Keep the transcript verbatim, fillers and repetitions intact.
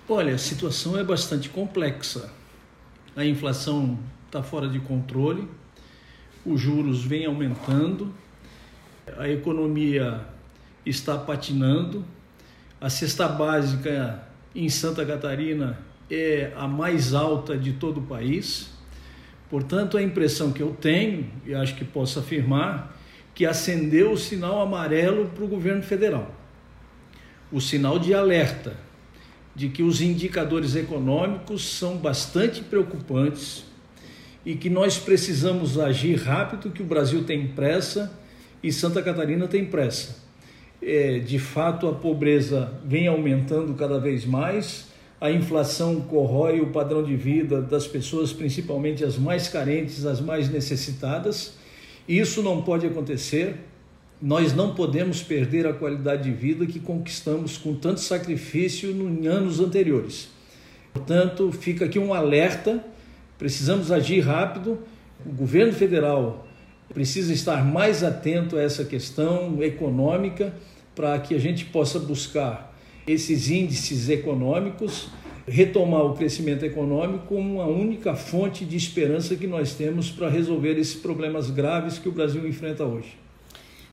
Olha, a situação é bastante complexa. A inflação está fora de controle, os juros vêm aumentando, a economia está patinando, a cesta básica em Santa Catarina é a mais alta de todo o país. Portanto, a impressão que eu tenho, e acho que posso afirmar, que acendeu o sinal amarelo para o governo federal. O sinal de alerta de que os indicadores econômicos são bastante preocupantes e que nós precisamos agir rápido, que o Brasil tem pressa e Santa Catarina tem pressa. É, de fato, a pobreza vem aumentando cada vez mais, a inflação corrói o padrão de vida das pessoas, principalmente as mais carentes, as mais necessitadas. Isso não pode acontecer. Nós não podemos perder a qualidade de vida que conquistamos com tanto sacrifício em anos anteriores. Portanto, fica aqui um alerta, precisamos agir rápido. O governo federal precisa estar mais atento a essa questão econômica para que a gente possa buscar esses índices econômicos, retomar o crescimento econômico como uma única fonte de esperança que nós temos para resolver esses problemas graves que o Brasil enfrenta hoje.